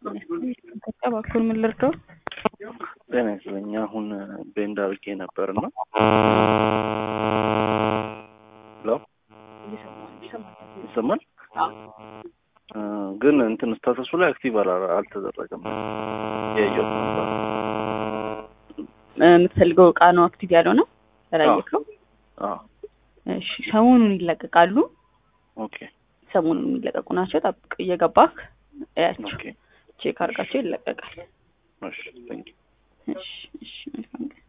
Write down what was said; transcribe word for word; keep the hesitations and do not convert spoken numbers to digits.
ተባኩል ምን ልርዳው? ጤና ይስጥልኝ። አሁን ቤንድ አድርጌ ነበርና ሄሎ ይሰማል? ግን እንትን ስታተሱ ላይ አክቲቭ አልተደረገም። ያየው የምትፈልገው እቃ ነው አክቲቭ ያለው ነው ተራየከው? አዎ። እሺ ሰሞኑን ይለቀቃሉ። ኦኬ። ሰሞኑን የሚለቀቁ ናቸው። ጠብቅ እየገባክ ያቸው። ኦኬ። ቼክ አድርጋቸው ይለቀቃል። እሺ፣ ቴንክ ዩ። እሺ፣ እሺ።